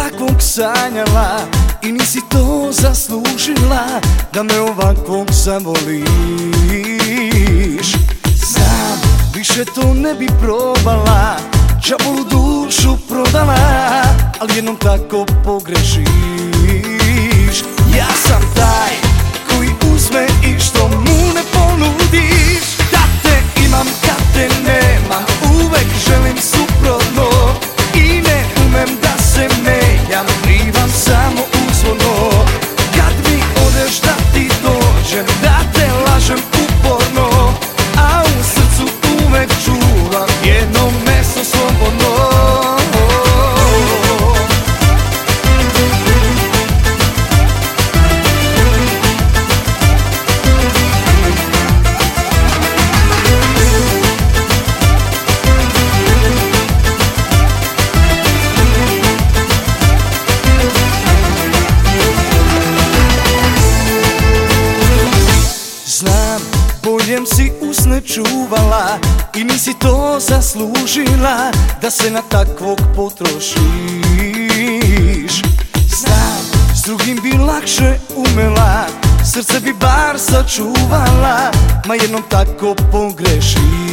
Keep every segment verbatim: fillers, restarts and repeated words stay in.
takvog sanjala i nisi to zaslužila, da me ovakvog zavoliš. Znam, više to ne bi probala, đavolu dušu prodala, ali jednom tako pogrešiš. Ja sam taj koji uzme i što mu ne ponudiš. Da te imam kad te nemam, uvek želim suprotno i ne umem da se menjam, plivam samo uzvodno. Kad mi odeš da ti dođem, da te lažem uporno, a u srcu uvek čuvam jedno mesto slobodno. Znam, boljem si usne čuvala i nisi to zaslužila, da se na takvog potrošiš. Znam, s drugim bi lakše umela, srce bi bar sačuvala, ma jednom tako pogrešiš.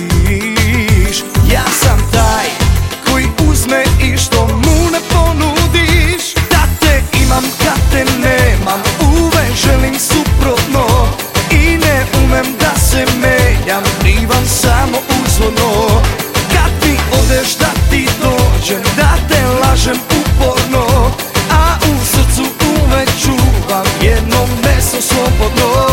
Ja sam taj koji uzme i što mu ne ponudiš. Da te imam kad te nemam, uvek želim suprotno i ne umem da se menjam, plivam samo uzvodno. Kad mi odeš da ti dođem, da te lažem uporno, a u srcu uvek čuvam jedno mesto slobodno.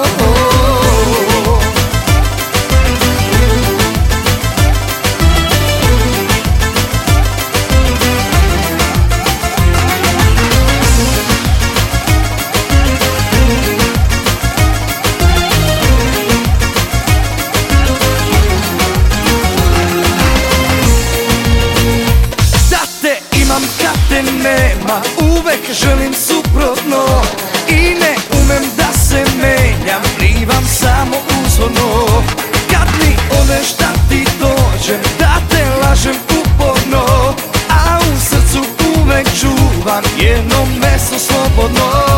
Kad te nema, uvek želim suprotno i ne umem da se menjam, plivam samo uzvodno. Kad mi odeš da ti dođem, da te lažem uporno, a u srcu uvek čuvam jedno mesto slobodno.